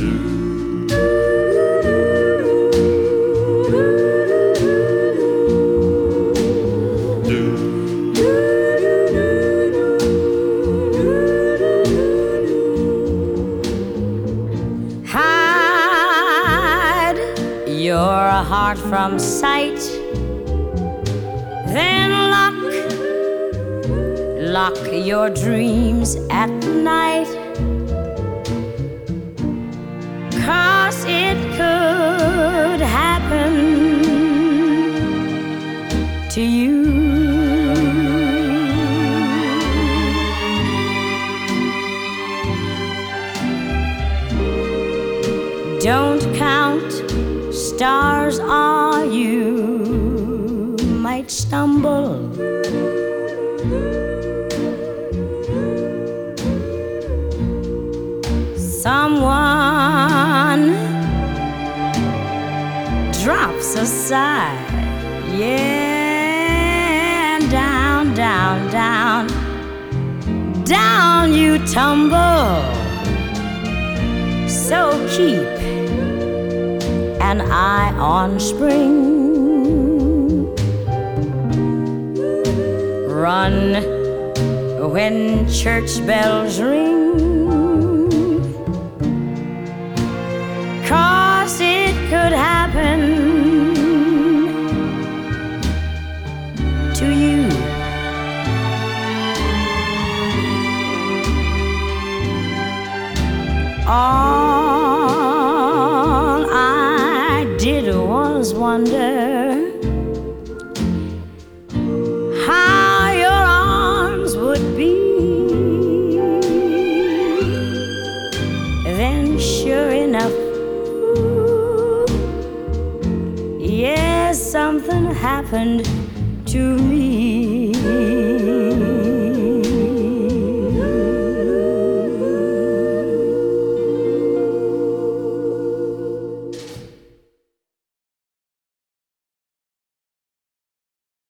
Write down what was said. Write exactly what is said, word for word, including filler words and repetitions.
Hide your heart from sight, then lock, lock your dreams at night, 'cause it could happen to you. Don't count stars or you might stumble. Someone drops a sigh, yeah, down, down, down, down you tumble. So keep an eye on spring. Run when church bells ring, 'cause it could happen to you. All I did was wonder how your arms would be. Then sure enough, ooh, yes, something happened to me.